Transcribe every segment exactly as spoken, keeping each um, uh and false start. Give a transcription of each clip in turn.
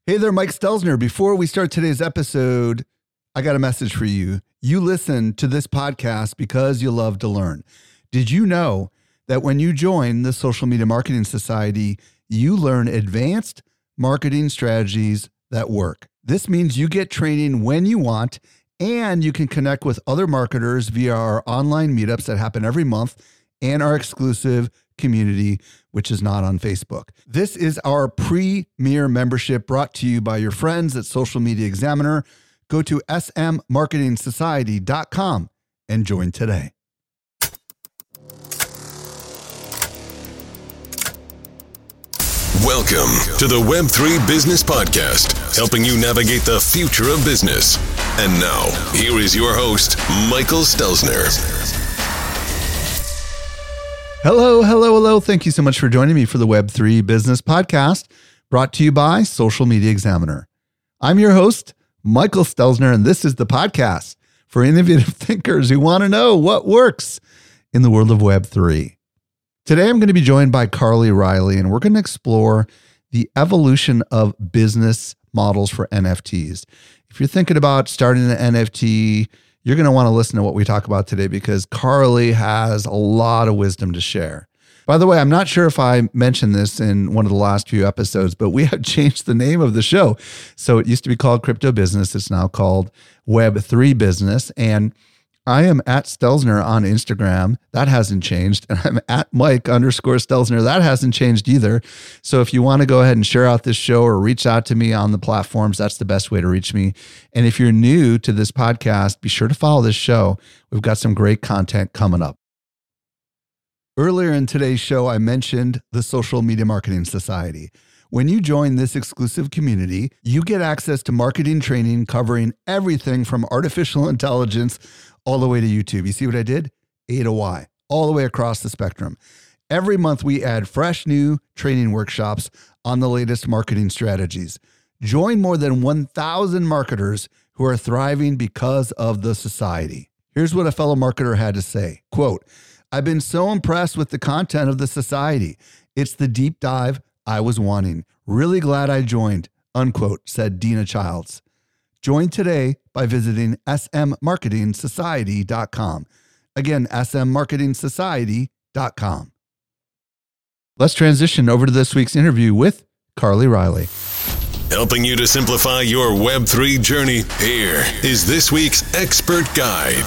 Hey there, Mike Stelzner. Before we start today's episode, I got a message for you. You listen to this podcast because you love to learn. Did you know that when you join the Social Media Marketing Society, you learn advanced marketing strategies that work? This means you get training when you want, and you can connect with other marketers via our online meetups that happen every month and our exclusive community, which is not on Facebook. This is our premier membership brought to you by your friends at Social Media Examiner. Go to s m marketing society dot com and join today. Welcome to the Web three Business Podcast, helping you navigate the future of business. And now, here is your host, Michael Stelzner. Hello, hello, hello. Thank you so much for joining me for the Web three Business Podcast, brought to you by Social Media Examiner. I'm your host, Michael Stelzner, and this is the podcast for innovative thinkers who want to know what works in the world of Web three. Today, I'm going to be joined by Carly Riley, and we're going to explore the evolution of business models for N F Ts. If you're thinking about starting an N F T, you're going to want to listen to what we talk about today because Carly has a lot of wisdom to share. By the way, I'm not sure if I mentioned this in one of the last few episodes, but we have changed the name of the show. So it used to be called Crypto Business. It's now called Web three Business. And I am at Stelzner on Instagram. That hasn't changed. And I'm at Mike underscore Stelzner. That hasn't changed either. So if you want to go ahead and share out this show or reach out to me on the platforms, that's the best way to reach me. And if you're new to this podcast, be sure to follow this show. We've got some great content coming up. Earlier in today's show, I mentioned the Social Media Marketing Society. When you join this exclusive community, you get access to marketing training covering everything from artificial intelligence all the way to YouTube. You see what I did? A to Y, all the way across the spectrum. Every month, we add fresh new training workshops on the latest marketing strategies. Join more than one thousand marketers who are thriving because of the society. Here's what a fellow marketer had to say. Quote, "I've been so impressed with the content of the society. It's the deep dive I was wanting. Really glad I joined," unquote, said Dina Childs. Join today by visiting s m marketing society dot com. Again, s m marketing society dot com. Let's transition over to this week's interview with Carly Riley. Helping you to simplify your Web three journey, here is this week's expert guide.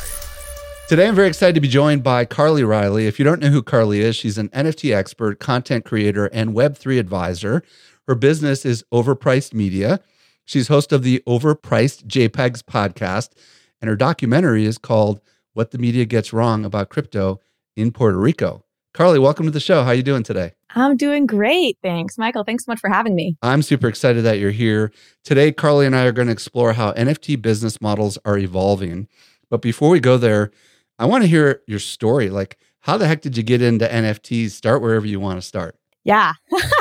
Today, I'm very excited to be joined by Carly Riley. If you don't know who Carly is, she's an N F T expert, content creator, and Web three advisor. Her business is Overpriced Media. She's host of the Overpriced JPEGs podcast, and her documentary is called What the Media Gets Wrong About Crypto in Puerto Rico. Carly, welcome to the show. How are you doing today? I'm doing great. Thanks, Michael. Thanks so much for having me. I'm super excited that you're here. Today, Carly and I are going to explore how N F T business models are evolving. But before we go there, I want to hear your story. Like, how the heck did you get into N F Ts? Start wherever you want to start. Yeah.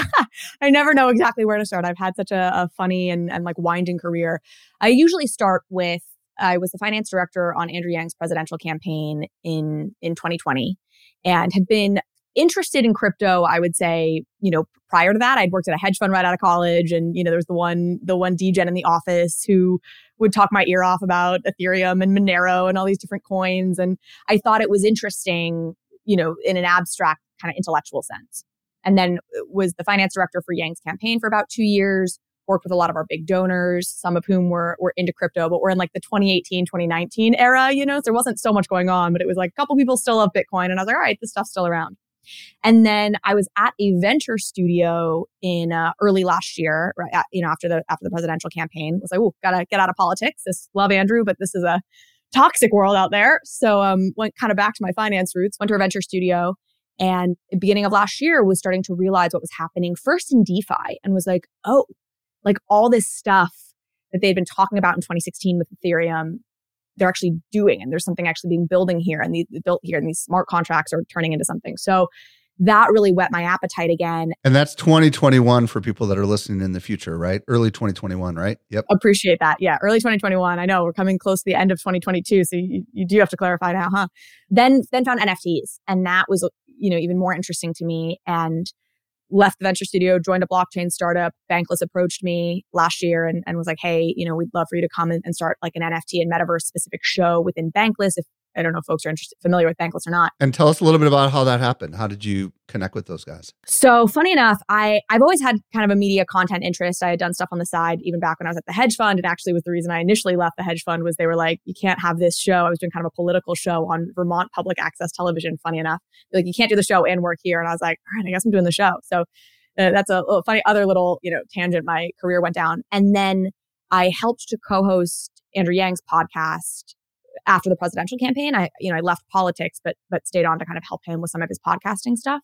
I never know exactly where to start. I've had such a, a funny and, and like winding career. I usually start with, I was the finance director on Andrew Yang's presidential campaign in, in twenty twenty and had been interested in crypto, I would say, you know, prior to that. I'd worked at a hedge fund right out of college. And, you know, there was the one, the one D-gen in the office who would talk my ear off about Ethereum and Monero and all these different coins. And I thought it was interesting, you know, in an abstract kind of intellectual sense. And then was the finance director for Yang's campaign for about two years, worked with a lot of our big donors, some of whom were were into crypto, but we're in like the twenty eighteen, twenty nineteen era, you know, so there wasn't so much going on, but it was like a couple people still love Bitcoin. And I was like, all right, this stuff's still around. And then I was at a venture studio in uh, early last year, right? At, you know, after the after the presidential campaign, was like, oh, gotta get out of politics. This love Andrew, but this is a toxic world out there. So um, went kind of back to my finance roots. Went to a venture studio, and at the beginning of last year was starting to realize what was happening first in DeFi, and was like, oh, like all this stuff that they'd been talking about in twenty sixteen with Ethereum, they're actually doing, and there's something actually being building here and these built here, and these smart contracts are turning into something. So that really whet my appetite again. And that's twenty twenty-one for people that are listening in the future, right? Early twenty twenty-one, right? Yep. Appreciate that. Yeah. Early twenty twenty-one. I know we're coming close to the end of twenty twenty-two. So you, you do have to clarify now, huh? Then, then found N F Ts. And that was, you know, even more interesting to me. And left the venture studio, joined a blockchain startup. Bankless approached me last year and, and was like, hey, you know, we'd love for you to come and, and start like an N F T and metaverse specific show within Bankless. If I don't know if folks are interested, familiar with Bankless or not. And tell us a little bit about how that happened. How did you connect with those guys? So funny enough, I, I've always had kind of a media content interest. I had done stuff on the side, even back when I was at the hedge fund. It actually was the reason I initially left the hedge fund was they were like, you can't have this show. I was doing kind of a political show on Vermont public access television, funny enough. They're like, you can't do the show and work here. And I was like, all right, I guess I'm doing the show. So uh, that's a little funny other little, you know, tangent my career went down. And then I helped to co-host Andrew Yang's podcast after the presidential campaign. I, you know, I left politics, but but stayed on to kind of help him with some of his podcasting stuff.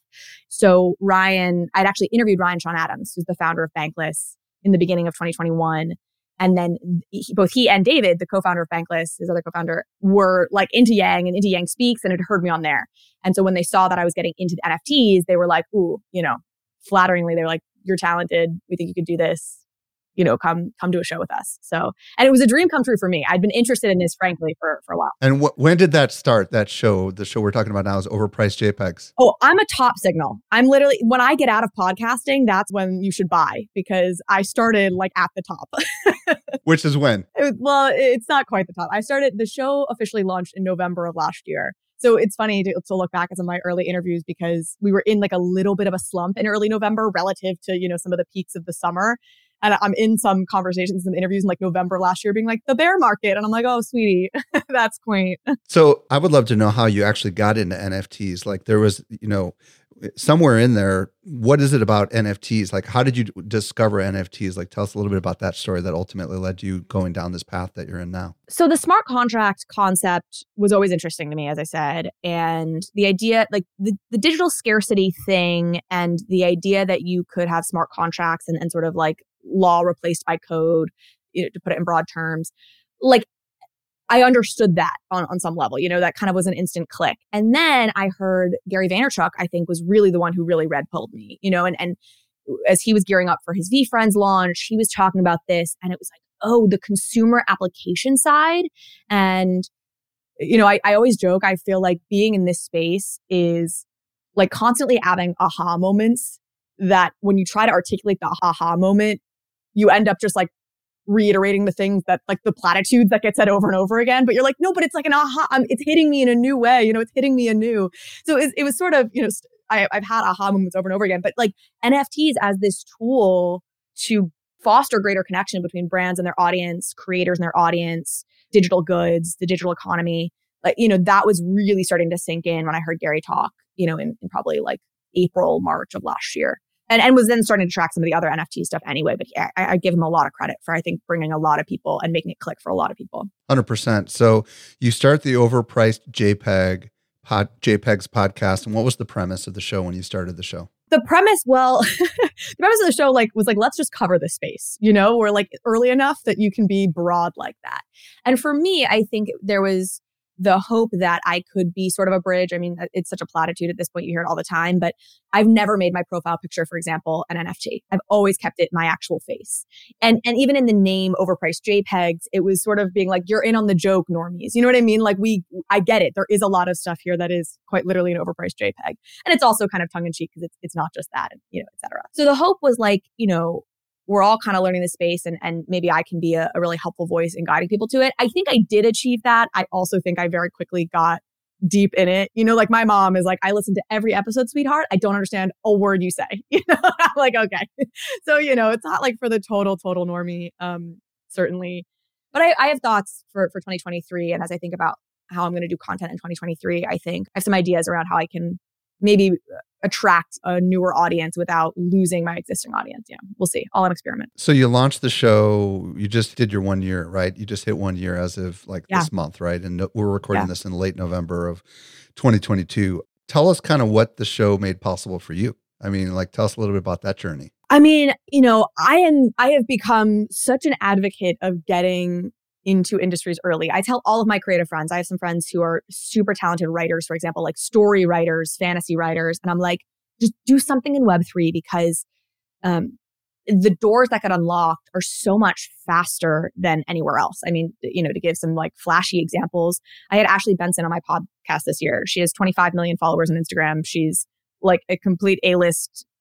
So Ryan, I'd actually interviewed Ryan Sean Adams, who's the founder of Bankless, in the beginning of twenty twenty-one. And then he, both he and David, the co-founder of Bankless, his other co-founder, were like into Yang and into Yang Speaks and had heard me on there. And so when they saw that I was getting into the N F Ts, they were like, ooh, you know, flatteringly, they were like, you're talented. We think you could do this. You know, come come do a show with us. So, and it was a dream come true for me. I'd been interested in this, frankly, for, for a while. And wh- when did that start, that show? The show we're talking about now is Overpriced JPEGs. Oh, I'm a top signal. I'm literally, when I get out of podcasting, that's when you should buy because I started like at the top. Which is when? It, well, it's not quite the top. I started, the show officially launched in November of last year. So it's funny to, to look back at some of my early interviews because we were in like a little bit of a slump in early November relative to, you know, some of the peaks of the summer. And I'm in some conversations, some interviews in like November last year being like the bear market. And I'm like, oh, sweetie, that's quaint. So I would love to know how you actually got into N F Ts. Like there was, you know, somewhere in there, what is it about N F Ts? Like how did you discover N F Ts? Like tell us a little bit about that story that ultimately led to you going down this path that you're in now. So the smart contract concept was always interesting to me, as I said. And the idea, like the, the digital scarcity thing and the idea that you could have smart contracts and, and sort of like law replaced by code, you know, to put it in broad terms, like I understood that on, on some level, you know, that kind of was an instant click. And then I heard Gary Vaynerchuk, I think, was really the one who really red pilled me, you know, and, and as he was gearing up for his VeeFriends launch, he was talking about this and it was like, oh, the consumer application side. And, you know, I, I always joke, I feel like being in this space is like constantly having aha moments that when you try to articulate the aha moment, you end up just like reiterating the things that like the platitudes that get said over and over again. But you're like, no, but it's like an aha. Um, it's hitting me in a new way. You know, it's hitting me anew. So it, it was sort of, you know, st- I, I've had aha moments over and over again. But like N F Ts as this tool to foster greater connection between brands and their audience, creators and their audience, digital goods, the digital economy. Like, you know, that was really starting to sink in when I heard Gary talk, you know, in, in probably like April, March of last year. And and was then starting to track some of the other N F T stuff anyway. But yeah, I, I give him a lot of credit for, I think, bringing a lot of people and making it click for a lot of people. one hundred percent. So you start the Overpriced JPEG pod, JPEGs podcast. And what was the premise of the show when you started the show? The premise, well, the premise of the show like was like, let's just cover the space, you know, we're like early enough that you can be broad like that. And for me, I think there was the hope that I could be sort of a bridge. I mean, it's such a platitude at this point, you hear it all the time, but I've never made my profile picture, for example, an N F T. I've always kept it my actual face. And and even in the name Overpriced JPEGs, it was sort of being like, you're in on the joke, normies. You know what I mean? Like we, I get it. There is a lot of stuff here that is quite literally an overpriced JPEG. And it's also kind of tongue in cheek because it's, it's not just that, and, you know, et cetera. So the hope was like, you know, we're all kind of learning the space and, and maybe I can be a, a really helpful voice in guiding people to it. I think I did achieve that. I also think I very quickly got deep in it. You know, like my mom is like, I listen to every episode, sweetheart. I don't understand a word you say. You know, I'm like, okay. So, you know, it's not like for the total, total normie, um, certainly. But I, I have thoughts for, for twenty twenty-three. And as I think about how I'm going to do content in twenty twenty-three, I think I have some ideas around how I can maybe attract a newer audience without losing my existing audience. Yeah, we'll see. All an experiment. So you launched the show. You just did your one year, right? You just hit one year as of like yeah. this month, right? And we're recording yeah. this in late November of twenty twenty-two. Tell us kind of what the show made possible for you. I mean, like, tell us a little bit about that journey. I mean, you know, I am, I have become such an advocate of getting into industries early. I tell all of my creative friends, I have some friends who are super talented writers, for example, like story writers, fantasy writers. And I'm like, just do something in Web three because um, the doors that get unlocked are so much faster than anywhere else. I mean, you know, to give some like flashy examples, I had Ashley Benson on my podcast this year. She has twenty-five million followers on Instagram. She's like a complete A-list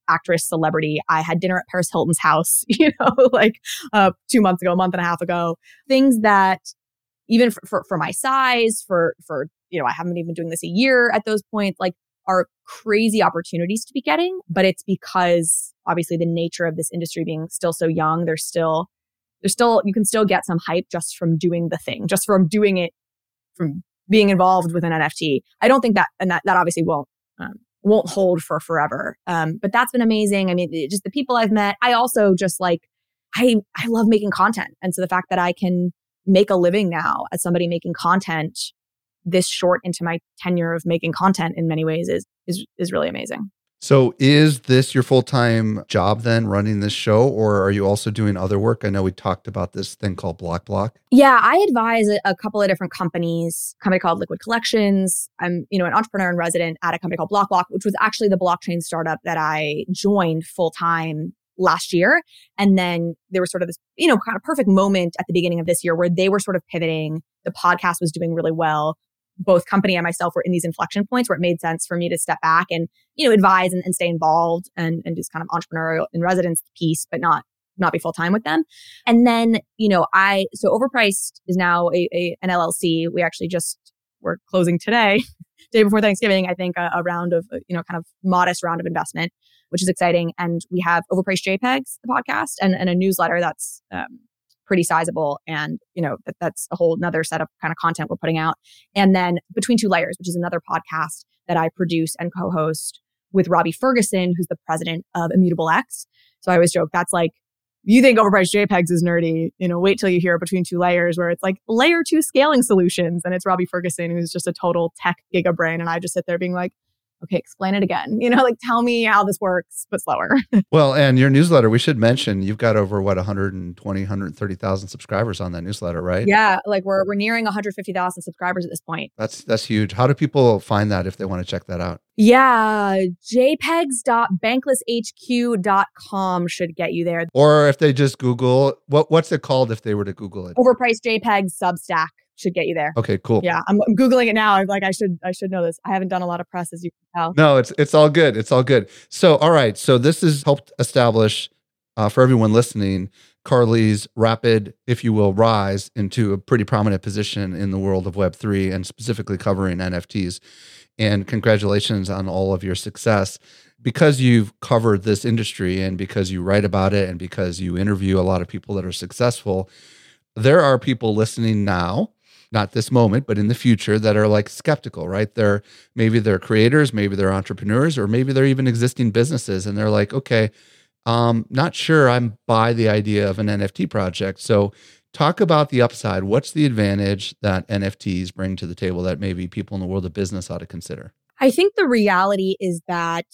actress, celebrity. I had dinner at Paris Hilton's house, you know, like uh, two months ago, a month and a half ago. Things that even for, for, for my size, for, for, you know, I haven't even been doing this a year at those points, like are crazy opportunities to be getting. But it's because obviously the nature of this industry being still so young, there's still, there's still, you can still get some hype just from doing the thing, just from doing it, from being involved with an N F T. I don't think that, and that, that obviously won't, um, won't hold for forever. Um, but that's been amazing. I mean, it, just the people I've met. I also just like, I, I love making content. And so the fact that I can make a living now as somebody making content this short into my tenure of making content in many ways is, is, is really amazing. So is this your full-time job then, running this show, or are you also doing other work? I know we talked about this thing called Block Block. Yeah, I advise a, a couple of different companies, a company called Liquid Collections. I'm, you know, an entrepreneur in resident at a company called Block Block, which was actually the blockchain startup that I joined full-time last year. And then there was sort of this, you know, kind of perfect moment at the beginning of this year where they were sort of pivoting. The podcast was doing really well. Both company and myself were in these inflection points where it made sense for me to step back and, you know, advise and, and stay involved and, and just kind of entrepreneurial in residence piece, but not, not be full time with them. And then, you know, I, so Overpriced is now a, a an L L C. We actually just, we're closing today, day before Thanksgiving, I think a, a round of, you know, kind of modest round of investment, which is exciting. And we have Overpriced JPEGs, the podcast, and, and a newsletter that's, um, pretty sizable. And, you know, that, that's a whole nother set of kind of content we're putting out. And then Between Two Layers, which is another podcast that I produce and co-host with Robbie Ferguson, who's the president of Immutable X. So I always joke, that's like, you think Overpriced JPEGs is nerdy, you know, wait till you hear Between Two Layers, where it's like layer two scaling solutions. And it's Robbie Ferguson, who's just a total tech giga brain. And I just sit there being like, okay, explain it again. You know, like tell me how this works, but slower. Well, and your newsletter, we should mention, you've got over what, one hundred twenty, one hundred thirty thousand subscribers on that newsletter, right? Yeah, like we're we're nearing one hundred fifty thousand subscribers at this point. That's that's huge. How do people find that if they want to check that out? Yeah, jpegs dot bankless h q dot com should get you there. Or if they just Google, what what's it called if they were to Google it? Overpriced JPEGs Substack should get you there. Okay, cool. Yeah, I'm, I'm Googling it now. I'm like, I should I should know this. I haven't done a lot of press, as you can tell. No, it's it's all good. It's all good. So, all right. So this has helped establish uh, for everyone listening, Carly's rapid, if you will, rise into a pretty prominent position in the world of Web three and specifically covering N F Ts. And congratulations on all of your success. Because you've covered this industry and because you write about it and because you interview a lot of people that are successful, there are people listening now, not this moment, but in the future, that are like skeptical, right? They're maybe they're creators, maybe they're entrepreneurs, or maybe they're even existing businesses. And they're like, okay, um, not sure I'm by the idea of an N F T project. So talk about the upside. What's the advantage that N F Ts bring to the table that maybe people in the world of business ought to consider? I think the reality is that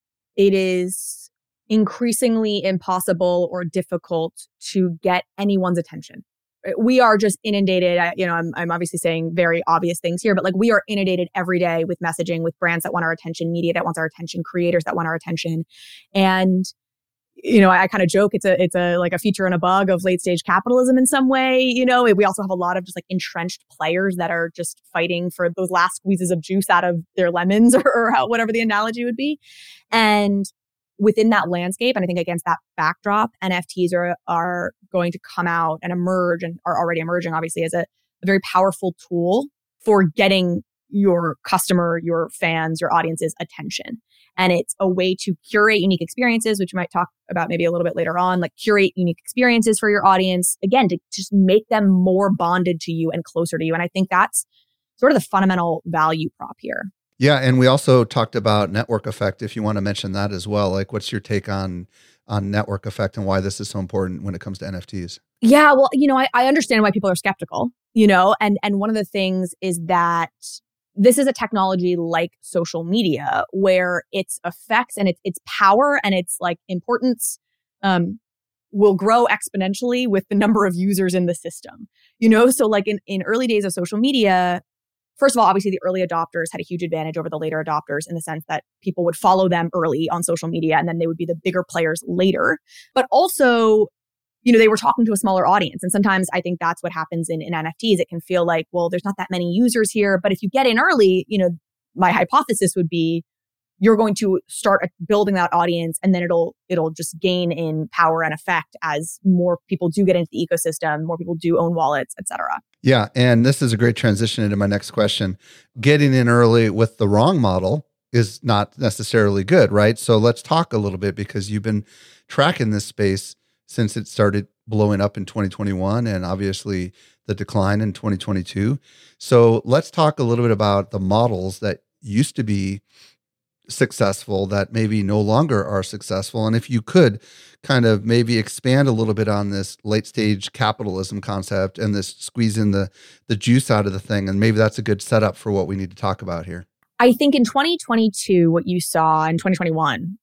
it is increasingly impossible or difficult to get anyone's attention. We are just inundated. You know, I'm, I'm obviously saying very obvious things here, but like we are inundated every day with messaging, with brands that want our attention, media that wants our attention, creators that want our attention. And, you know, I, I kind of joke it's a, it's a, like a feature and a bug of late stage capitalism in some way. You know, we also have a lot of just like entrenched players that are just fighting for those last squeezes of juice out of their lemons or, or how, whatever the analogy would be. And within that landscape, and I think against that backdrop, N F Ts are are going to come out and emerge and are already emerging, obviously, as a, a very powerful tool for getting your customer, your fans, your audience's attention. And it's a way to curate unique experiences, which we might talk about maybe a little bit later on, like curate unique experiences for your audience, again, to just make them more bonded to you and closer to you. And I think that's sort of the fundamental value prop here. Yeah, and we also talked about network effect, if you want to mention that as well. Like, what's your take on on network effect and why this is so important when it comes to N F Ts? Yeah, well, you know, I, I understand why people are skeptical, you know, and and one of the things is that this is a technology like social media where its effects and its its power and its like importance um, will grow exponentially with the number of users in the system. You know, so like in, in early days of social media, first of all, obviously the early adopters had a huge advantage over the later adopters in the sense that people would follow them early on social media and then they would be the bigger players later. But also, you know, they were talking to a smaller audience. And sometimes I think that's what happens in, in N F Ts. It can feel like, well, there's not that many users here. But if you get in early, you know, my hypothesis would be you're going to start building that audience, and then it'll it'll just gain in power and effect as more people do get into the ecosystem, more people do own wallets, et cetera. Yeah, and this is a great transition into my next question. Getting in early with the wrong model is not necessarily good, right? So let's talk a little bit, because you've been tracking this space since it started blowing up in twenty twenty-one, and obviously the decline in twenty twenty-two. So let's talk a little bit about the models that used to be successful that maybe no longer are successful. And if you could kind of maybe expand a little bit on this late stage capitalism concept and this squeezing the the juice out of the thing, and maybe that's a good setup for what we need to talk about here. I think in twenty twenty-two, what you saw in twenty twenty-one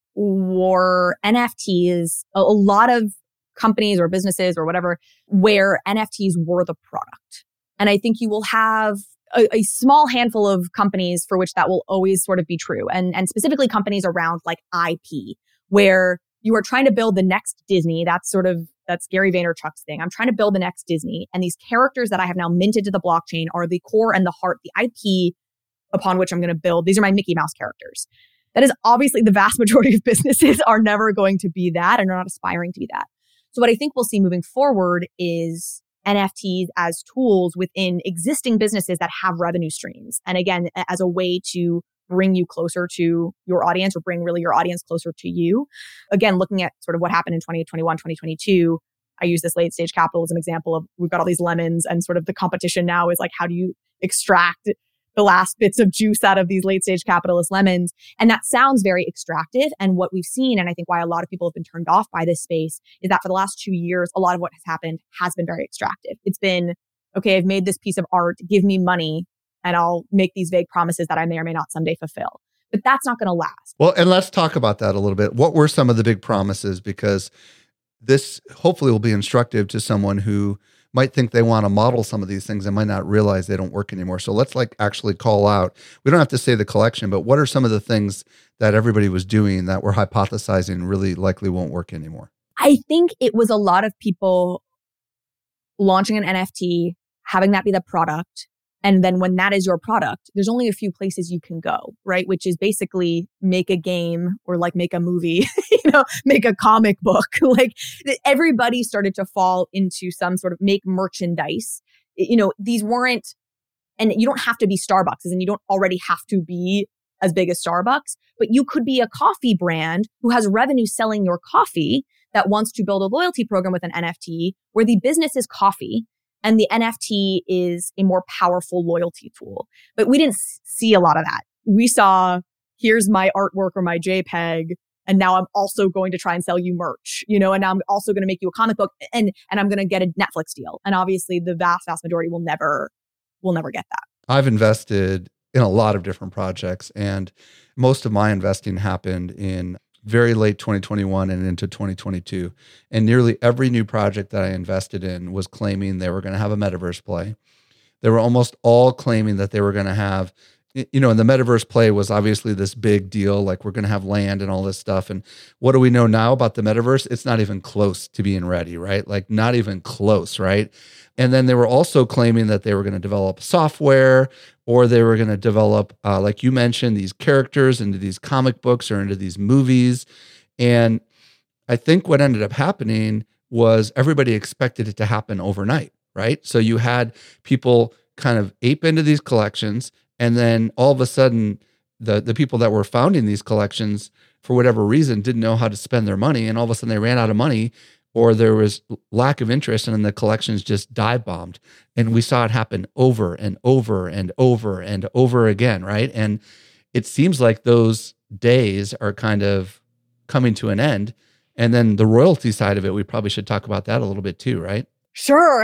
were N F Ts, a, a lot of companies or businesses or whatever, where N F Ts were the product. And I think you will have A, a small handful of companies for which that will always sort of be true. And, and specifically companies around like I P, where you are trying to build the next Disney. That's sort of, that's Gary Vaynerchuk's thing. I'm trying to build the next Disney. And these characters that I have now minted to the blockchain are the core and the heart, the I P upon which I'm going to build. These are my Mickey Mouse characters. That is obviously the vast majority of businesses are never going to be that and are not aspiring to be that. So what I think we'll see moving forward is N F Ts as tools within existing businesses that have revenue streams. And again, as a way to bring you closer to your audience, or bring really your audience closer to you. Again, looking at sort of what happened in twenty twenty-one, twenty twenty-two, I use this late stage capital as an example of, we've got all these lemons, and sort of the competition now is like, how do you extract the last bits of juice out of these late stage capitalist lemons? And that sounds very extractive. And what we've seen, and I think why a lot of people have been turned off by this space, is that for the last two years, a lot of what has happened has been very extractive. It's been, okay, I've made this piece of art, give me money, and I'll make these vague promises that I may or may not someday fulfill. But that's not going to last. Well, and let's talk about that a little bit. What were some of the big promises? Because this hopefully will be instructive to someone who might think they want to model some of these things and might not realize they don't work anymore. So let's like actually call out, we don't have to say the collection, but what are some of the things that everybody was doing that we're hypothesizing really likely won't work anymore? I think it was a lot of people launching an N F T, having that be the product. And then when that is your product, there's only a few places you can go, right? Which is basically make a game, or like make a movie, you know, make a comic book. Like everybody started to fall into some sort of make merchandise. You know, these weren't, and you don't have to be Starbucks, and you don't already have to be as big as Starbucks, but you could be a coffee brand who has revenue selling your coffee that wants to build a loyalty program with an N F T where the business is coffee and the N F T is a more powerful loyalty tool. But we didn't see a lot of that. We saw, here's my artwork or my JPEG, and now I'm also going to try and sell you merch, you know, and now I'm also going to make you a comic book, and and I'm going to get a Netflix deal. And obviously the vast, vast majority will never, will never get that. I've invested in a lot of different projects, and most of my investing happened in very late twenty twenty-one and into twenty twenty-two. And nearly every new project that I invested in was claiming they were going to have a metaverse play. They were almost all claiming that they were going to have, you know, and the metaverse play was obviously this big deal, like we're going to have land and all this stuff. And what do we know now about the metaverse? It's not even close to being ready, right? Like not even close, right? And then they were also claiming that they were going to develop software, or they were going to develop, uh, like you mentioned, these characters into these comic books or into these movies. And I think what ended up happening was everybody expected it to happen overnight, right? So you had people kind of ape into these collections, and then all of a sudden, the, the people that were founding these collections, for whatever reason, didn't know how to spend their money. And all of a sudden they ran out of money, or there was lack of interest, and then the collections just dive bombed. And we saw it happen over and over and over and over again, right? And it seems like those days are kind of coming to an end. And then the royalty side of it, we probably should talk about that a little bit too, right? Sure.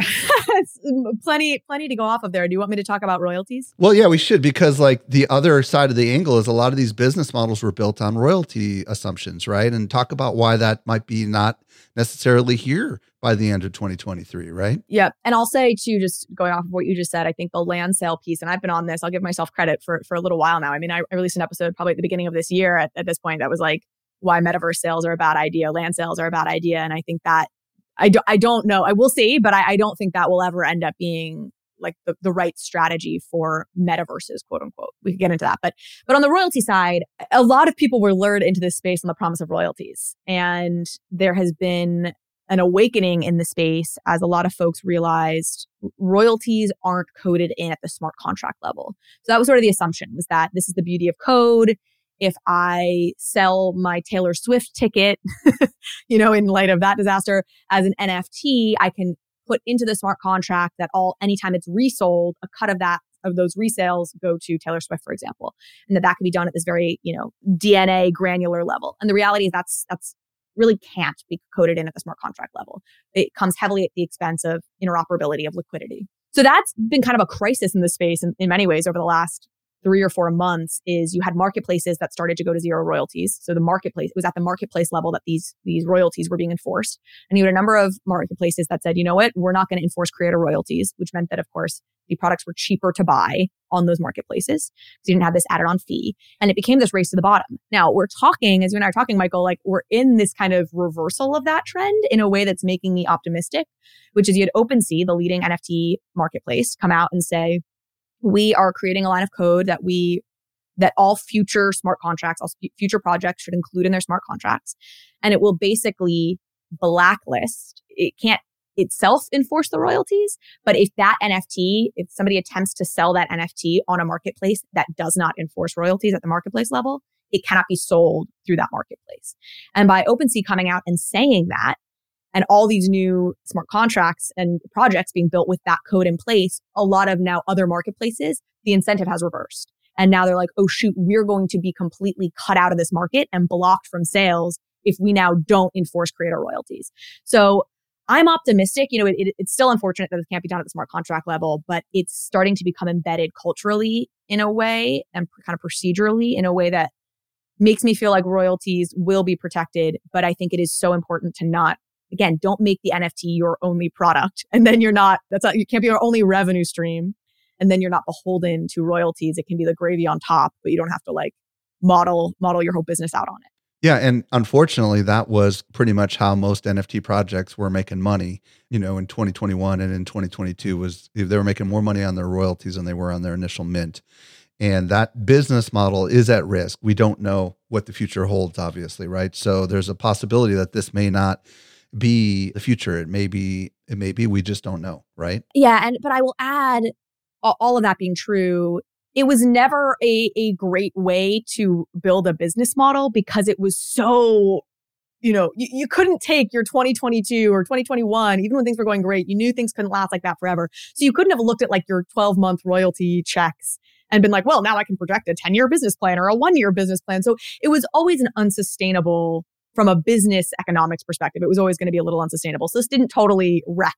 plenty, plenty to go off of there. Do you want me to talk about royalties? Well, yeah, we should, because like the other side of the angle is a lot of these business models were built on royalty assumptions, right? And talk about why that might be not necessarily here by the end of twenty twenty-three, right? Yeah. And I'll say too, just going off of what you just said, I think the land sale piece, and I've been on this, I'll give myself credit for, for a little while now. I mean, I, I released an episode probably at the beginning of this year at, at this point that was like, why metaverse sales are a bad idea, land sales are a bad idea. And I think that I, do, I don't know. I will see, but I, I don't think that will ever end up being like the, the right strategy for metaverses, quote unquote. We could get into that. But but on the royalty side, a lot of people were lured into this space on the promise of royalties. And there has been an awakening in the space as a lot of folks realized royalties aren't coded in at the smart contract level. So that was sort of the assumption, was that this is the beauty of code. If I sell my Taylor Swift ticket, you know, in light of that disaster as an N F T, I can put into the smart contract that all, anytime it's resold, a cut of that, of those resales go to Taylor Swift, for example. And that that can be done at this very, you know, D N A granular level. And the reality is that's, that's really can't be coded in at the smart contract level. It comes heavily at the expense of interoperability, of liquidity. So that's been kind of a crisis in the space in, in many ways over the last three or four months. Is you had marketplaces that started to go to zero royalties. So the marketplace, it was at the marketplace level that these, these royalties were being enforced. And you had a number of marketplaces that said, you know what, we're not going to enforce creator royalties, which meant that, of course, the products were cheaper to buy on those marketplaces. So you didn't have this added on fee. And it became this race to the bottom. Now we're talking, as you and I are talking, Michael, like we're in this kind of reversal of that trend in a way that's making me optimistic, which is you had OpenSea, the leading N F T marketplace, come out and say, we are creating a line of code that we, that all future smart contracts, all future projects should include in their smart contracts. And it will basically blacklist. It can't itself enforce the royalties, but if that N F T, if somebody attempts to sell that N F T on a marketplace that does not enforce royalties at the marketplace level, it cannot be sold through that marketplace. And by OpenSea coming out and saying that, and all these new smart contracts and projects being built with that code in place, a lot of now other marketplaces, the incentive has reversed. And now they're like, oh, shoot, we're going to be completely cut out of this market and blocked from sales if we now don't enforce creator royalties. So I'm optimistic. You know, it, it, it's still unfortunate that it can't be done at the smart contract level, but it's starting to become embedded culturally in a way and kind of procedurally in a way that makes me feel like royalties will be protected. But I think it is so important to not, again, don't make the N F T your only product. And then you're not, that's not, you can't be your only revenue stream. And then you're not beholden to royalties. It can be the gravy on top, but you don't have to like model, model your whole business out on it. Yeah. And unfortunately, that was pretty much how most N F T projects were making money, you know, in twenty twenty-one and in twenty twenty-two was they were making more money on their royalties than they were on their initial mint. And that business model is at risk. We don't know what the future holds, obviously, right? So there's a possibility that this may not be the future. It may be, it may be, we just don't know, right? Yeah. And, but I will add, all of that being true, it was never a, a great way to build a business model because it was so, you know, you, you couldn't take your twenty twenty-two or twenty twenty-one, even when things were going great, you knew things couldn't last like that forever. So you couldn't have looked at like your twelve month royalty checks and been like, well, now I can project a ten year business plan or a one year business plan. So it was always an unsustainable, from a business economics perspective, it was always going to be a little unsustainable. So this didn't totally wreck,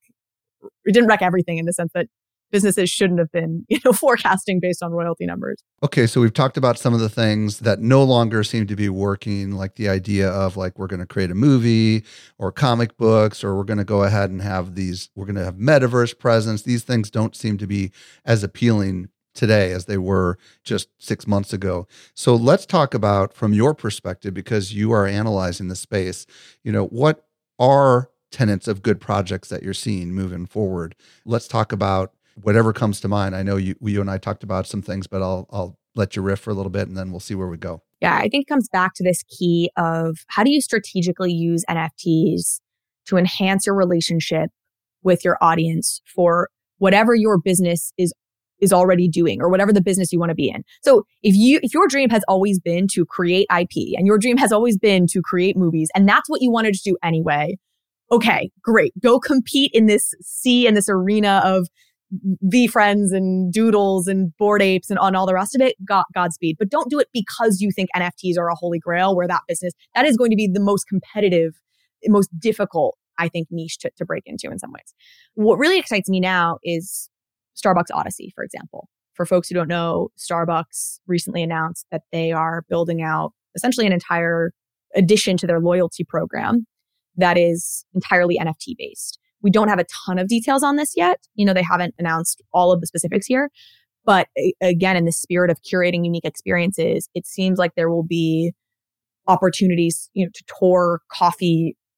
it didn't wreck everything in the sense that businesses shouldn't have been, you know, forecasting based on royalty numbers. Okay, so we've talked about some of the things that no longer seem to be working, like the idea of like we're going to create a movie or comic books, or we're going to go ahead and have these, we're going to have metaverse presence. These things don't seem to be as appealing today as they were just six months ago. So let's talk about, from your perspective, because you are analyzing the space, you know, what are tenets of good projects that you're seeing moving forward? Let's talk about whatever comes to mind. I know you, you and I talked about some things, but I'll, I'll let you riff for a little bit and then we'll see where we go. Yeah, I think it comes back to this key of how do you strategically use N F Ts to enhance your relationship with your audience for whatever your business is is already doing or whatever the business you want to be in. So if you if your dream has always been to create I P and your dream has always been to create movies and that's what you wanted to do anyway, okay, great. Go compete in this sea and this arena of VeeFriends and Doodles and Bored Apes and on all the rest of it. God, Godspeed. But don't do it because you think N F Ts are a holy grail where that business, that is going to be the most competitive, most difficult, I think, niche to, to break into in some ways. What really excites me now is Starbucks Odyssey, for example. For folks who don't know, Starbucks recently announced that they are building out essentially an entire addition to their loyalty program that is entirely N F T based. We don't have a ton of details on this yet. You know, they haven't announced all of the specifics here. But again, in the spirit of curating unique experiences, it seems like there will be opportunities, you know, to tour coffee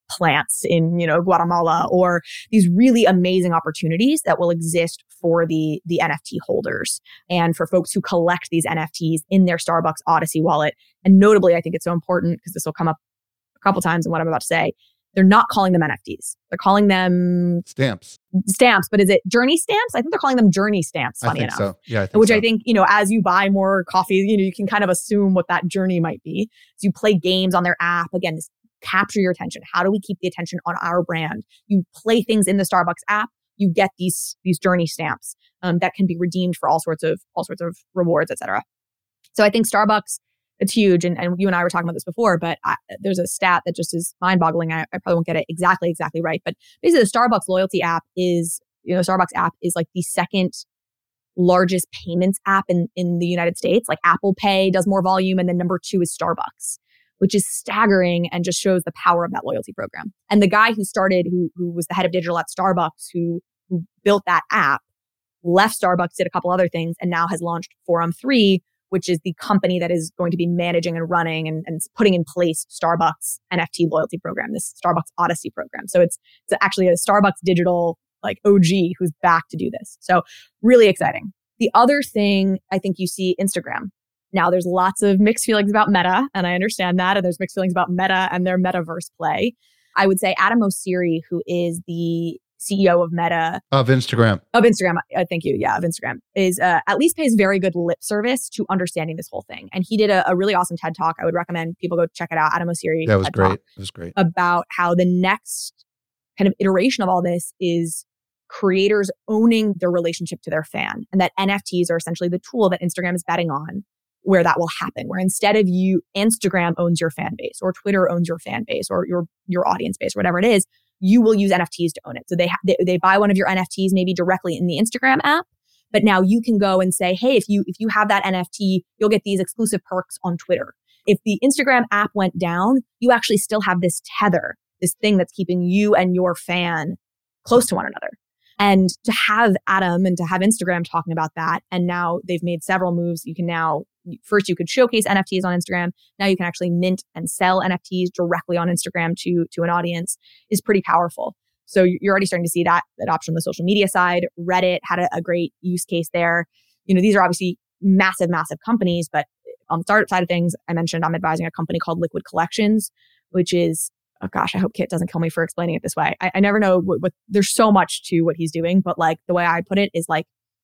plants in, you know, Guatemala, or these really amazing opportunities that will exist for the, the N F T holders and for folks who collect these N F Ts in their Starbucks Odyssey wallet. And notably, I think it's so important because this will come up a couple times in what I'm about to say. They're not calling them N F Ts. They're calling them stamps. Stamps, but is it Journey stamps? I think they're calling them Journey stamps, funny I think enough. So. Yeah, I think Which so. I think, you know, as you buy more coffee, you know, you can kind of assume what that journey might be. So you play games on their app. Again, this capture your attention. How do we keep the attention on our brand? You play things in the Starbucks app, you get these these Journey stamps um, that can be redeemed for all sorts of all sorts of rewards, et cetera. So I think Starbucks, it's huge. And, and you and I were talking about this before, but I, there's a stat that just is mind-boggling. I, I probably won't get it exactly, exactly right. But basically, the Starbucks loyalty app is, you know, Starbucks app is like the second largest payments app in, in the United States. Like Apple Pay does more volume. And then number two is Starbucks, which is staggering and just shows the power of that loyalty program. And the guy who started, who, who was the head of digital at Starbucks, who, who built that app, left Starbucks, did a couple other things, and now has launched Forum three, which is the company that is going to be managing and running and, and putting in place Starbucks N F T loyalty program, this Starbucks Odyssey program. So it's, it's actually a Starbucks digital like O G who's back to do this. So really exciting. The other thing I think you see Instagram. Now there's lots of mixed feelings about Meta, and I understand that. And there's mixed feelings about Meta and their metaverse play. I would say Adam Mosseri, who is the C E O of Meta. Of Instagram. Of Instagram. Uh, thank you. Yeah, of Instagram. Is uh, at least pays very good lip service to understanding this whole thing. And he did a, a really awesome TED Talk. I would recommend people go check it out. Adam Mosseri. That was TED great. Talk, it was great. About how the next kind of iteration of all this is creators owning their relationship to their fan. And that N F Ts are essentially the tool that Instagram is betting on where that will happen. Where instead of you, Instagram owns your fan base, or Twitter owns your fan base, or your, your audience base, whatever it is, you will use N F Ts to own it. So they, ha- they they buy one of your N F Ts maybe directly in the Instagram app, but now you can go and say, hey, if you if you have that N F T, you'll get these exclusive perks on Twitter. If the Instagram app went down, you actually still have this tether, this thing that's keeping you and your fan close to one another. And to have Adam and to have Instagram talking about that, and now they've made several moves. You can now, first you could showcase N F Ts on Instagram. Now you can actually mint and sell N F Ts directly on Instagram to, to an audience, is pretty powerful. So you're already starting to see that adoption on the social media side. Reddit had a, a great use case there. You know, these are obviously massive, massive companies, but on the startup side of things, I mentioned I'm advising a company called Liquid Collections, which is, oh gosh, I hope Kit doesn't kill me for explaining it this way. I, I never know what, what, there's so much to what he's doing, but like the way I put it is like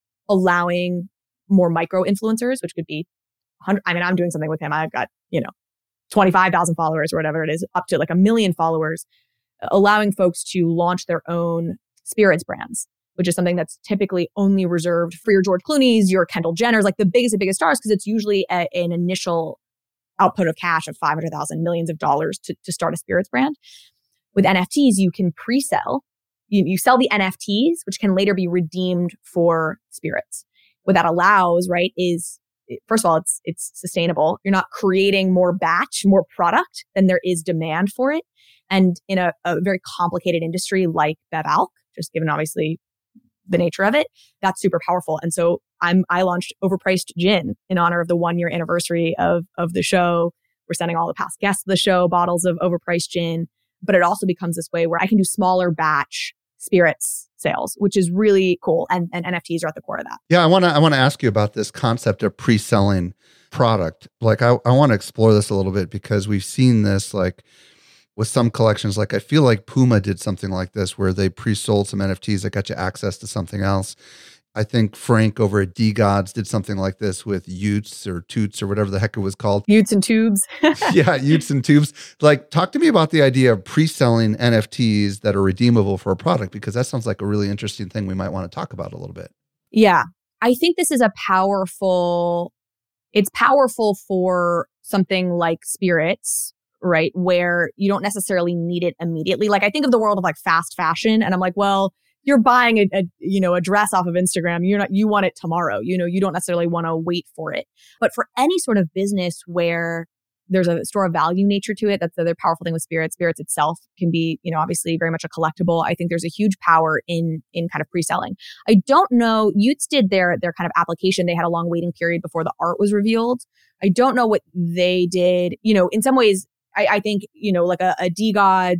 allowing more micro influencers, which could be, one hundred, I mean, I'm doing something with him. I've got, you know, twenty-five thousand followers or whatever it is, up to like a million followers, allowing folks to launch their own spirits brands, which is something that's typically only reserved for your George Clooney's, your Kendall Jenner's, like the biggest of biggest stars, because it's usually a, an initial output of cash of five hundred thousand, millions of dollars to, to start a spirits brand. With N F Ts, you can pre-sell. You, you sell the N F Ts, which can later be redeemed for spirits. What that allows, right, is, first of all, it's it's sustainable. You're not creating more batch, more product than there is demand for it. And in a, a very complicated industry like Bev Alc, just given obviously the nature of it, that's super powerful. And so I'm I launched Overpriced Gin in honor of the one year anniversary of of the show. We're sending all the past guests of the show bottles of Overpriced Gin, but it also becomes this way where I can do smaller batch spirits sales, which is really cool. And, and N F Ts are at the core of that. Yeah, I want to I want to ask you about this concept of pre-selling product. Like I, I want to explore this a little bit because we've seen this like with some collections. Like I feel like Puma did something like this where they pre-sold some N F Ts that got you access to something else. I think Frank over at DeGods did something like this with Utes or Toots or whatever the heck it was called. Utes and Tubes. Yeah, Utes and Tubes. Like, talk to me about the idea of pre-selling N F Ts that are redeemable for a product, because that sounds like a really interesting thing we might want to talk about a little bit. Yeah. I think this is a powerful, it's powerful for something like spirits, right? Where you don't necessarily need it immediately. Like I think of the world of like fast fashion and I'm like, well, you're buying a, a, you know, a dress off of Instagram. You're not, you want it tomorrow. You know, you don't necessarily want to wait for it. But for any sort of business where there's a store of value nature to it, that's the other powerful thing with spirits. Spirits itself can be, you know, obviously very much a collectible. I think there's a huge power in, in kind of pre-selling. I don't know, Utes did their, their kind of application. They had a long waiting period before the art was revealed. I don't know what they did. You know, in some ways, I, I think, you know, like a, a DeGods,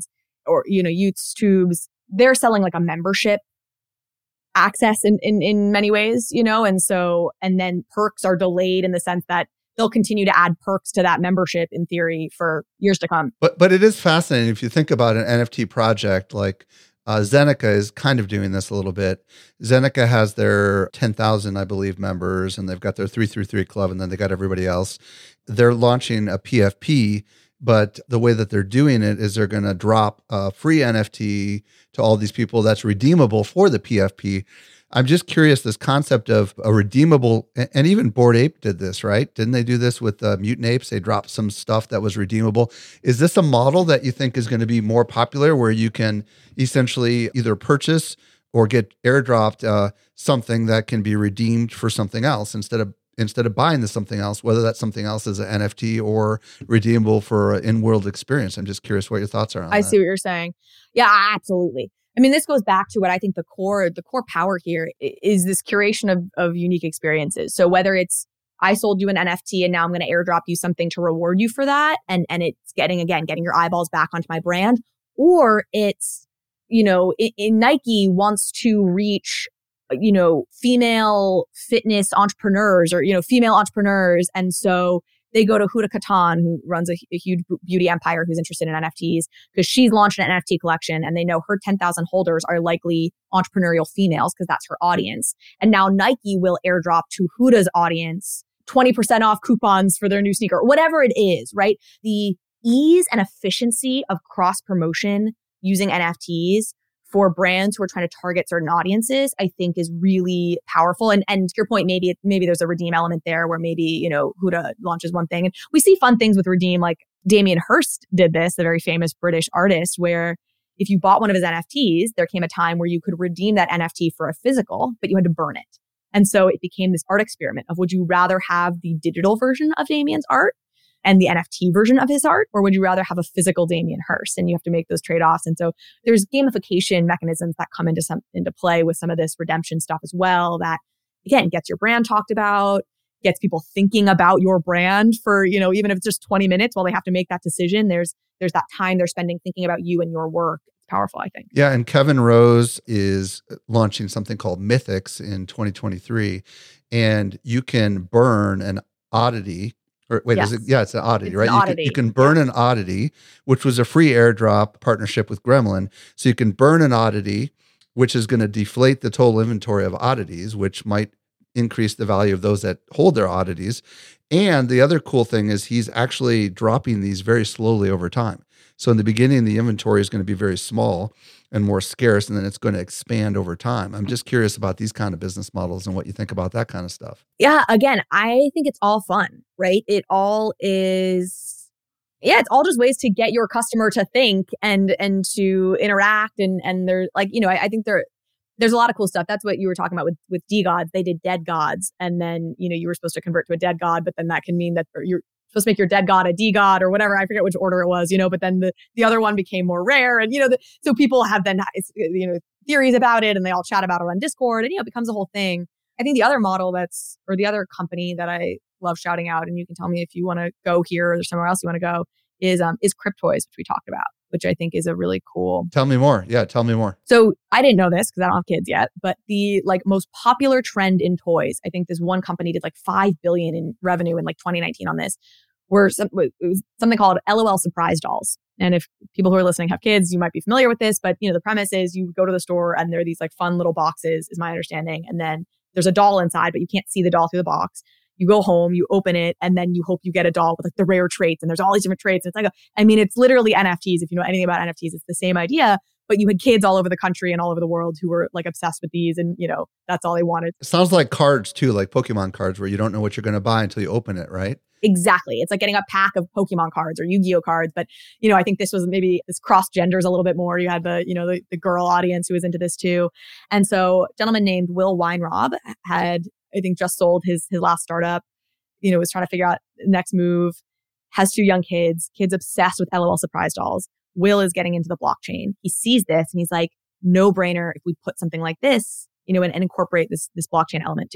or, you know, YouTube's, they're selling like a membership access in, in, in many ways, you know, and so, and then perks are delayed in the sense that they'll continue to add perks to that membership in theory for years to come. But but it is fascinating if you think about an N F T project like uh, Zeneca is kind of doing this a little bit. Zeneca has their ten thousand, I believe, members, and they've got their three through three club, and then they got everybody else. They're launching a P F P, but the way that they're doing it is they're going to drop a free N F T to all these people that's redeemable for the P F P. I'm just curious, this concept of a redeemable, and even Bored Ape did this, right? Didn't they do this with uh, Mutant Apes? They dropped some stuff that was redeemable. Is this a model that you think is going to be more popular where you can essentially either purchase or get airdropped uh, something that can be redeemed for something else instead of instead of buying the something else, whether that something else is an N F T or redeemable for an in-world experience? I'm just curious what your thoughts are on I that. see what you're saying. Yeah, absolutely. I mean, this goes back to what I think the core, the core power here is this curation of, of unique experiences. So whether it's, I sold you an N F T and now I'm going to airdrop you something to reward you for that. And, and it's getting, again, getting your eyeballs back onto my brand, or it's, you know, in, in Nike wants to reach, you know, female fitness entrepreneurs or, you know, female entrepreneurs. And so they go to Huda Kattan, who runs a, a huge beauty empire, who's interested in N F Ts, because she's launched an N F T collection and they know her ten thousand holders are likely entrepreneurial females because that's her audience. And now Nike will airdrop to Huda's audience twenty percent off coupons for their new sneaker, whatever it is, right? The ease and efficiency of cross promotion using N F Ts for brands who are trying to target certain audiences, I think is really powerful. And and to your point, maybe it, maybe there's a redeem element there where maybe, you know, Huda launches one thing. And we see fun things with redeem, like Damien Hirst did this, the very famous British artist, where if you bought one of his N F Ts, there came a time where you could redeem that N F T for a physical, but you had to burn it. And so it became this art experiment of, would you rather have the digital version of Damien's art and the N F T version of his art, or would you rather have a physical Damien Hirst? And you have to make those trade-offs. And so there's gamification mechanisms that come into some into play with some of this redemption stuff as well, that again gets your brand talked about, gets people thinking about your brand for, you know, even if it's just twenty minutes while they have to make that decision, there's there's that time they're spending thinking about you and your work. It's powerful, I think. Yeah, and Kevin Rose is launching something called Mythics in twenty twenty-three, and you can burn an oddity. Or wait, Yes. is it? Yeah, it's an oddity, It's right? an You oddity. can, you can burn Yeah. an oddity, which was a free airdrop partnership with Gremlin. So you can burn an oddity, which is going to deflate the total inventory of oddities, which might increase the value of those that hold their oddities. And the other cool thing is he's actually dropping these very slowly over time. So in the beginning, the inventory is going to be very small and more scarce, and then it's going to expand over time. I'm just curious about these kind of business models and what you think about that kind of stuff. Yeah, again, I think it's all fun, right? It all is, yeah, it's all just ways to get your customer to think and and to interact. And and there's like, you know, I, I think there there's a lot of cool stuff. That's what you were talking about with with DeGods. They did dead gods, and then, you know, you were supposed to convert to a dead god, but then that can mean that you're supposed to make your dead god a DeGod or whatever. I forget which order it was, you know, but then the, the other one became more rare. And, you know, the, so people have then, you know, theories about it, and they all chat about it on Discord, and, you know, it becomes a whole thing. I think the other model that's, or the other company that I love shouting out, and you can tell me if you want to go here or there's somewhere else you want to go, is, um, is Cryptoys, which we talked about, which I think is a really cool. Tell me more. Yeah, tell me more. So I didn't know this because I don't have kids yet, but the like most popular trend in toys, I think this one company did like five billion in revenue in like twenty nineteen on this, were some, it was something called L O L surprise dolls. And if people who are listening have kids, you might be familiar with this, but, you know, the premise is you go to the store and there are these like fun little boxes, is my understanding. And then there's a doll inside, but you can't see the doll through the box. You go home, you open it, and then you hope you get a doll with like the rare traits. And there's all these different traits. And it's like, a, I mean, it's literally N F Ts. If you know anything about N F Ts, it's the same idea. But you had kids all over the country and all over the world who were like obsessed with these. And, you know, that's all they wanted. It sounds like cards too, like Pokemon cards, where you don't know what you're going to buy until you open it, right? Exactly. It's like getting a pack of Pokemon cards or Yu-Gi-Oh cards. But, you know, I think this was maybe this cross genders a little bit more. You had the, you know, the, the girl audience who was into this too. And so a gentleman named Will Weinrob had, I think, just sold his his last startup, you know, was trying to figure out the next move, has two young kids, kids obsessed with L O L surprise dolls. Will is getting into the blockchain. He sees this and he's like, no brainer if we put something like this, you know, and, and incorporate this, this blockchain element to it.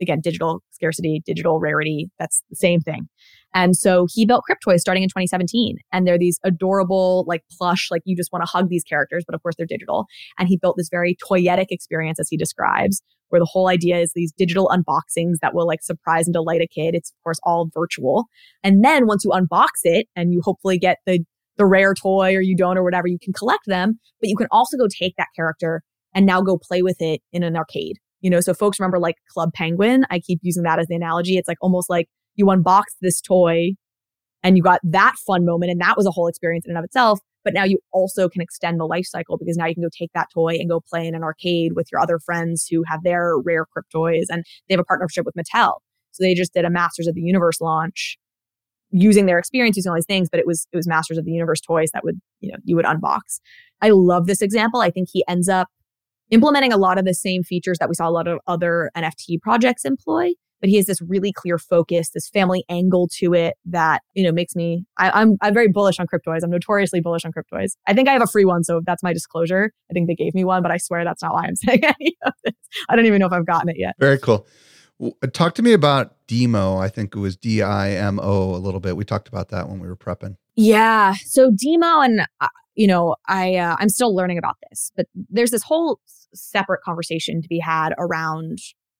again, digital scarcity, digital rarity, that's the same thing. And so he built Cryptoys starting in twenty seventeen. And they're these adorable, like plush, like you just want to hug these characters, but of course they're digital. And he built this very toyetic experience, as he describes, where the whole idea is these digital unboxings that will like surprise and delight a kid. It's of course all virtual. And then once you unbox it and you hopefully get the the rare toy or you don't or whatever, you can collect them, but you can also go take that character and now go play with it in an arcade. You know, so folks remember like Club Penguin. I keep using that as the analogy. It's like almost like you unboxed this toy and you got that fun moment. And that was a whole experience in and of itself. But now you also can extend the life cycle because now you can go take that toy and go play in an arcade with your other friends who have their rare Cryptoys. And they have a partnership with Mattel. So they just did a Masters of the Universe launch using their experience, using all these things, but it was it was Masters of the Universe toys that would, you know, you would unbox. I love this example. I think he ends up implementing a lot of the same features that we saw a lot of other N F T projects employ, but he has this really clear focus, this family angle to it that, you know, makes me, I, I'm I'm very bullish on Cryptoys. I'm notoriously bullish on Cryptoys. I think I have a free one, so that's my disclosure. I think they gave me one, but I swear that's not why I'm saying any of this. I don't even know if I've gotten it yet. Very cool. Talk to me about Demo. I think it was D I M O a little bit. We talked about that when we were prepping. Yeah. So Demo, and uh, you know, I uh, I'm still learning about this, but there's this whole separate conversation to be had around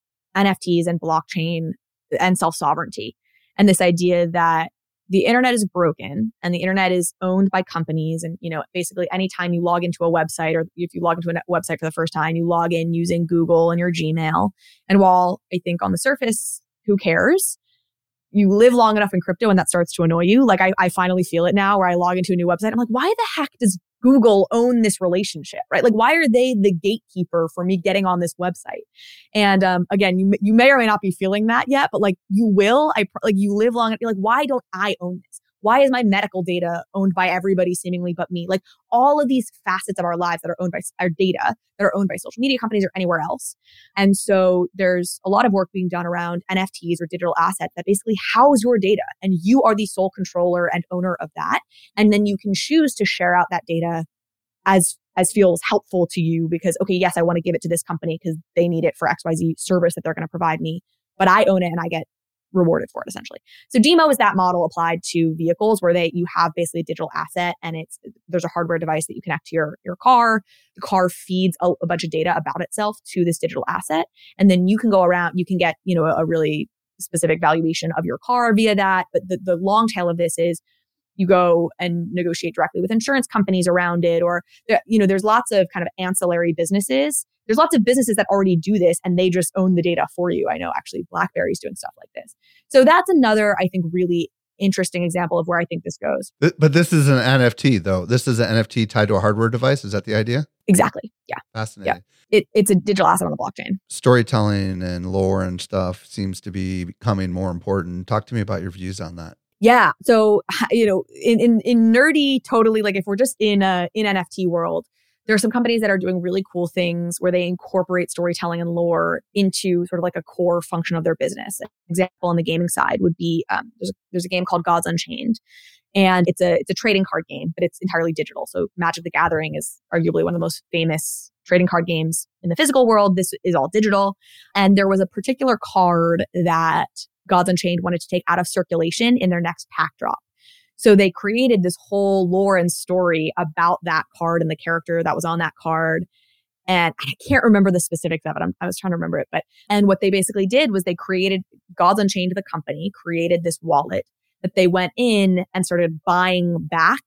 N F Ts and blockchain and self-sovereignty, and this idea that the internet is broken and the internet is owned by companies. And, you know, basically anytime you log into a website or if you log into a website for the first time, you log in using Google and your Gmail. And while I think on the surface, who cares? You live long enough in crypto and that starts to annoy you. Like I, I finally feel it now where I log into a new website. I'm like, why the heck does Google own this relationship, right? Like, why are they the gatekeeper for me getting on this website? And um, again, you you may or may not be feeling that yet, but like you will. I like you live long. You're like, why don't I own this? Why is my medical data owned by everybody seemingly but me? Like all of these facets of our lives that are owned by our data, that are owned by social media companies or anywhere else. And so there's a lot of work being done around N F Ts or digital assets that basically house your data and you are the sole controller and owner of that. And then you can choose to share out that data as as feels helpful to you because, okay, yes, I want to give it to this company because they need it for X Y Z service that they're going to provide me, but I own it and I get rewarded for it essentially. So Demo is that model applied to vehicles where they you have basically a digital asset and it's there's a hardware device that you connect to your your car. The car feeds a, a bunch of data about itself to this digital asset, and then you can go around. You can get you know a, a really specific valuation of your car via that. But the the long tail of this is you go and negotiate directly with insurance companies around it, or you know there's lots of kind of ancillary businesses. There's lots of businesses that already do this and they just own the data for you. I know actually BlackBerry's doing stuff like this. So that's another, I think, really interesting example of where I think this goes. But this is an N F T though. This is an N F T tied to a hardware device. Is that the idea? Exactly. Yeah. Fascinating. Yeah. It, it's a digital asset on the blockchain. Storytelling and lore and stuff seems to be becoming more important. Talk to me about your views on that. Yeah. So, you know, in, in, in nerdy, totally, like if we're just in a, in N F T world, there are some companies that are doing really cool things where they incorporate storytelling and lore into sort of like a core function of their business. An example on the gaming side would be um, there's a, there's a game called Gods Unchained, and it's a it's a trading card game, but it's entirely digital. So Magic the Gathering is arguably one of the most famous trading card games in the physical world. This is all digital, and there was a particular card that Gods Unchained wanted to take out of circulation in their next pack drop. So they created this whole lore and story about that card and the character that was on that card. And I can't remember the specifics of it. I'm, I was trying to remember it. But and what they basically did was they created, Gods Unchained, the company, created this wallet that they went in and started buying back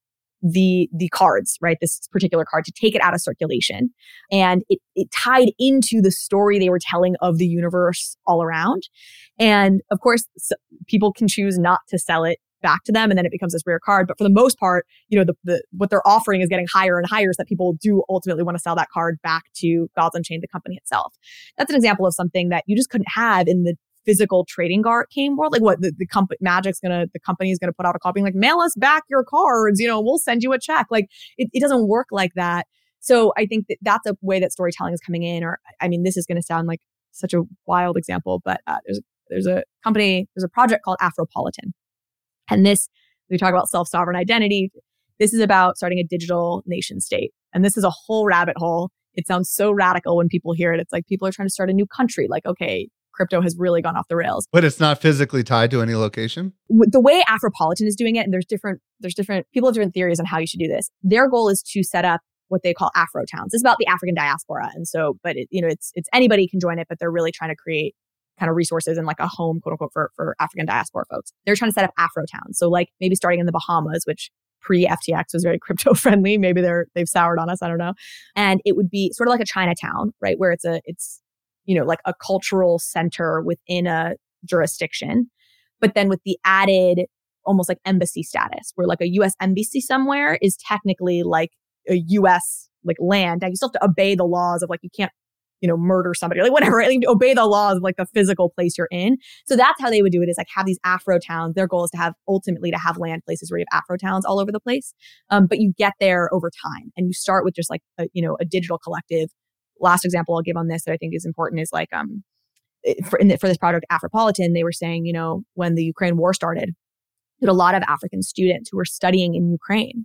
the the cards, right? This particular card to take it out of circulation. And it, it tied into the story they were telling of the universe all around. And of course, so people can choose not to sell it back to them, and then it becomes this rare card. But for the most part, you know, the, the what they're offering is getting higher and higher, so that people do ultimately want to sell that card back to Gods Unchained, the company itself. That's an example of something that you just couldn't have in the physical trading card game world. Like what the, the company Magic's gonna, the company's gonna put out a copy like, mail us back your cards, you know, we'll send you a check. Like it, it doesn't work like that. So I think that that's a way that storytelling is coming in. Or I mean, this is going to sound like such a wild example, but uh, there's there's a company, there's a project called Afropolitan. And this, we talk about self-sovereign identity. This is about starting a digital nation state. And this is a whole rabbit hole. It sounds so radical when people hear it. It's like people are trying to start a new country. Like, okay, crypto has really gone off the rails. But it's not physically tied to any location? The way Afropolitan is doing it, and there's different, there's different, people have different theories on how you should do this. Their goal is to set up what they call Afro towns. It's about the African diaspora. And so, but it, you know, it's, it's anybody can join it, but they're really trying to create kind of resources and like a home, quote unquote, for, for African diaspora folks. They're trying to set up Afro towns. So like maybe starting in the Bahamas, which pre-F T X was very crypto friendly. Maybe they're, they've soured on us. I don't know. And it would be sort of like a Chinatown, right? Where it's a, it's, you know, like a cultural center within a jurisdiction, but then with the added almost like embassy status, where like a U S embassy somewhere is technically like a U S like land. Now you still have to obey the laws of like, you can't, you know, murder somebody, like whatever, right? Like, obey the laws of like the physical place you're in. So that's how they would do it, is like have these Afro towns. Their goal is to have ultimately to have land places where you have Afro towns all over the place. Um, but you get there over time, and you start with just like, a, you know, a digital collective. Last example I'll give on this that I think is important is like, um, for, in the, for this project Afropolitan, they were saying, you know, when the Ukraine war started, you had a lot of African students who were studying in Ukraine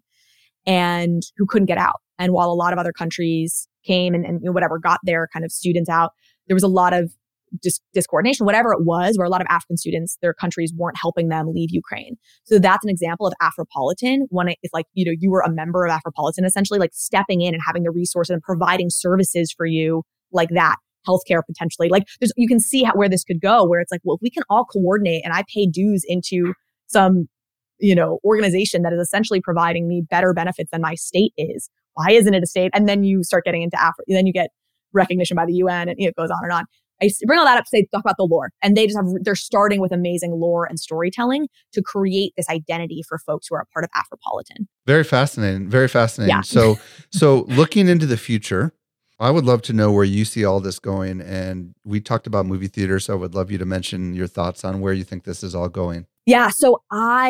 and who couldn't get out. And while a lot of other countries came and, and you know, whatever, got their kind of students out, there was a lot of dis- discoordination, whatever it was, where a lot of African students, their countries weren't helping them leave Ukraine. So that's an example of Afropolitan, when it's like, you know, you were a member of Afropolitan, essentially like stepping in and having the resources and providing services for you like that. Healthcare potentially. Like there's, you can see how, where this could go, where it's like, well, if we can all coordinate and I pay dues into some, you know, organization that is essentially providing me better benefits than my state is. Why isn't it a state? And then you start getting into Africa. Then you get recognition by the U N, and you know, it goes on and on. I bring all that up to say, talk about the lore. And they just have, they're starting with amazing lore and storytelling to create this identity for folks who are a part of Afropolitan. Very fascinating. Very fascinating. Yeah. So, so looking into the future, I would love to know where you see all this going. And we talked about movie theaters, so I would love you to mention your thoughts on where you think this is all going. Yeah. So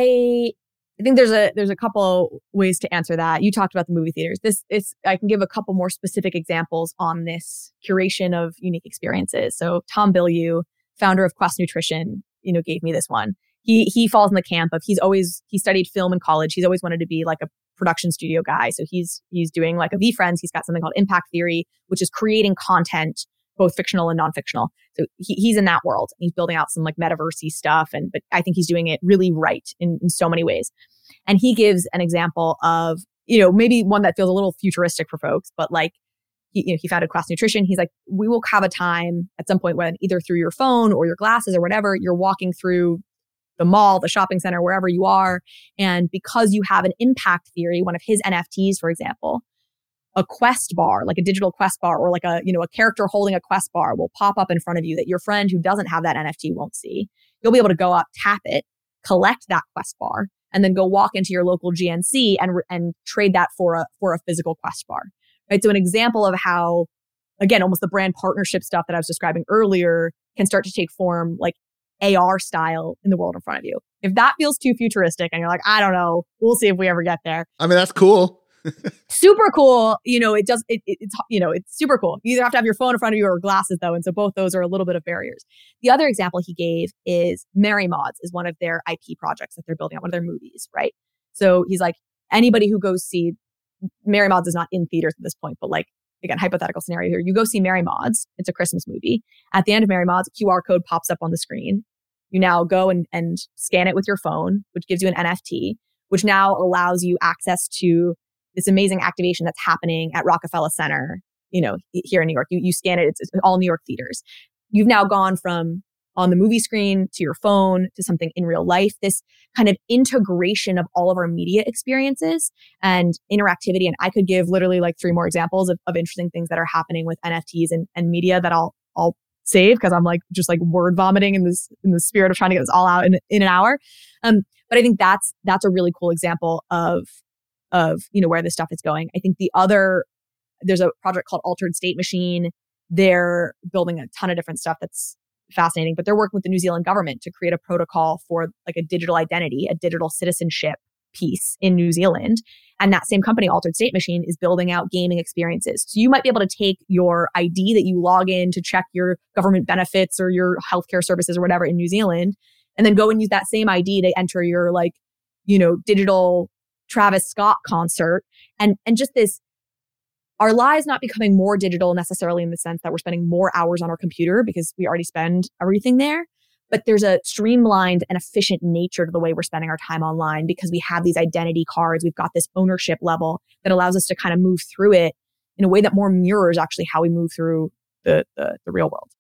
I, I think there's a there's a couple ways to answer that. You talked about the movie theaters. This is I can give a couple more specific examples on this curation of unique experiences. So Tom Bilyeu, founder of Quest Nutrition, you know, gave me this one. He he falls in the camp of he's always he studied film in college. He's always wanted to be like a production studio guy. So he's he's doing like a VeeFriends. He's got something called Impact Theory, which is creating content, both fictional and non-fictional. So he, he's in that world. He's building out some like metaverse-y stuff. And, but I think he's doing it really right in, in so many ways. And he gives an example of, you know, maybe one that feels a little futuristic for folks, but like, he, you know, he founded Quest Nutrition. He's like, we will have a time at some point when either through your phone or your glasses or whatever, you're walking through the mall, the shopping center, wherever you are. And because you have an impact theory, one of his N F Ts, for example, a quest bar, like a digital quest bar, or like a, you know, a character holding a quest bar will pop up in front of you that your friend who doesn't have that N F T won't see. You'll be able to go up, tap it, collect that quest bar, and then go walk into your local G N C and and trade that for a for a physical quest bar. Right. So an example of how, again, almost the brand partnership stuff that I was describing earlier can start to take form like A R style in the world in front of you. If that feels too futuristic and you're like, I don't know, we'll see if we ever get there. I mean, that's cool. Super cool. You know, it does, it, it, it's, you know, it's super cool. You either have to have your phone in front of you or glasses though. And so both those are a little bit of barriers. The other example he gave is Merry Mods is one of their I P projects that they're building out, one of their movies, right? So he's like, anybody who goes see, Merry Mods is not in theaters at this point, but like, again, hypothetical scenario here, you go see Merry Mods. It's a Christmas movie. At the end of Merry Mods, a Q R code pops up on the screen. You now go and, and scan it with your phone, which gives you an N F T, which now allows you access to this amazing activation that's happening at Rockefeller Center, you know, here in New York. You you scan it, it's, it's all New York theaters. You've now gone from on the movie screen to your phone to something in real life. This kind of integration of all of our media experiences and interactivity. And I could give literally like three more examples of, of interesting things that are happening with N F Ts and, and media that I'll I'll save because I'm like just like word vomiting in this in the spirit of trying to get this all out in, in an hour. Um, but I think that's that's a really cool example of of, you know, where this stuff is going. I think the other, there's a project called Altered State Machine. They're building a ton of different stuff that's fascinating, but they're working with the New Zealand government to create a protocol for like a digital identity, a digital citizenship piece in New Zealand. And that same company, Altered State Machine, is building out gaming experiences. So you might be able to take your I D that you log in to check your government benefits or your healthcare services or whatever in New Zealand, and then go and use that same I D to enter your like, you know, digital Travis Scott concert, and and just this our lives not becoming more digital necessarily in the sense that we're spending more hours on our computer because we already spend everything there. But there's a streamlined and efficient nature to the way we're spending our time online because we have these identity cards. We've got this ownership level that allows us to kind of move through it in a way that more mirrors actually how we move through the the, the real world.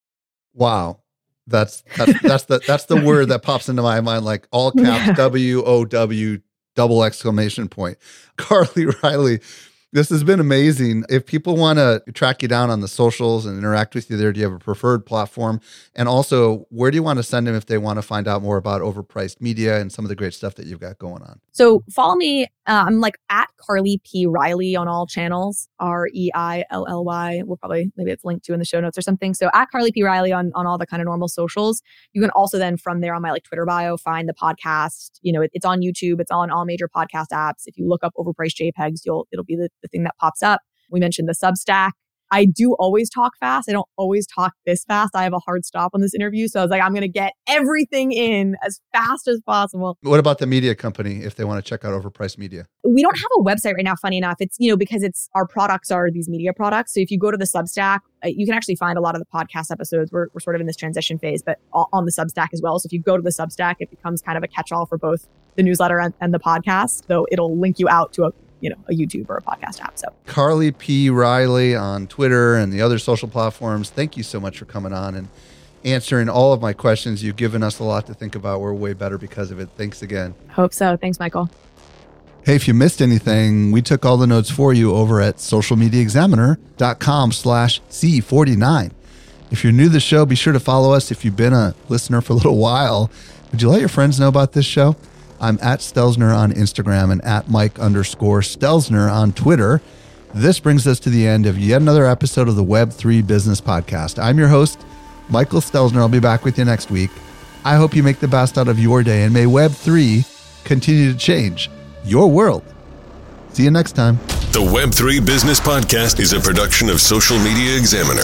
Wow. That's that's that's the that's the word that pops into my mind, like all caps W O W double exclamation point. Carly Riley, this has been amazing. If people want to track you down on the socials and interact with you there, do you have a preferred platform? And also, where do you want to send them if they want to find out more about Overpriced Media and some of the great stuff that you've got going on? So follow me. Uh, I'm like at Carly P. Riley on all channels, R E I L L Y. We'll probably, maybe it's linked to in the show notes or something. So at Carly P. Riley on, on all the kind of normal socials. You can also then from there on my like Twitter bio, find the podcast. You know, it, it's on YouTube. It's on all major podcast apps. If you look up Overpriced JPEGs, you'll, it'll be the, the thing that pops up. We mentioned the Substack. I do always talk fast. I don't always talk this fast. I have a hard stop on this interview. So I was like, I'm going to get everything in as fast as possible. What about the media company if they want to check out Overpriced Media? We don't have a website right now, funny enough. It's, you know, because it's our products are these media products. So if you go to the Substack, you can actually find a lot of the podcast episodes. We're, we're sort of in this transition phase, but on the Substack as well. So if you go to the Substack, it becomes kind of a catch-all for both the newsletter and, and the podcast. So it'll link you out to a you know, a YouTube or a podcast app. So Carly P. Riley on Twitter and the other social platforms. Thank you so much for coming on and answering all of my questions. You've given us a lot to think about. We're way better because of it. Thanks again. Hope so. Thanks, Michael. Hey, if you missed anything, we took all the notes for you over at socialmediaexaminer.com slash C49. If you're new to the show, be sure to follow us. If you've been a listener for a little while, would you let your friends know about this show? I'm at Stelzner on Instagram and at Mike underscore Stelzner on Twitter. This brings us to the end of yet another episode of the Web three Business Podcast. I'm your host, Michael Stelzner. I'll be back with you next week. I hope you make the best out of your day and may Web three continue to change your world. See you next time. The Web three Business Podcast is a production of Social Media Examiner.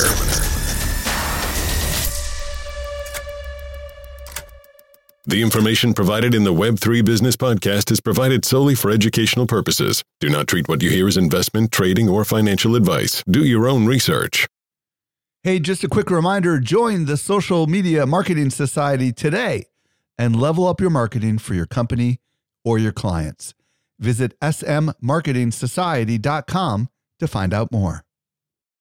The information provided in the Web three Business Podcast is provided solely for educational purposes. Do not treat what you hear as investment, trading, or financial advice. Do your own research. Hey, just a quick reminder, join the Social Media Marketing Society today and level up your marketing for your company or your clients. Visit s m marketing society dot com to find out more.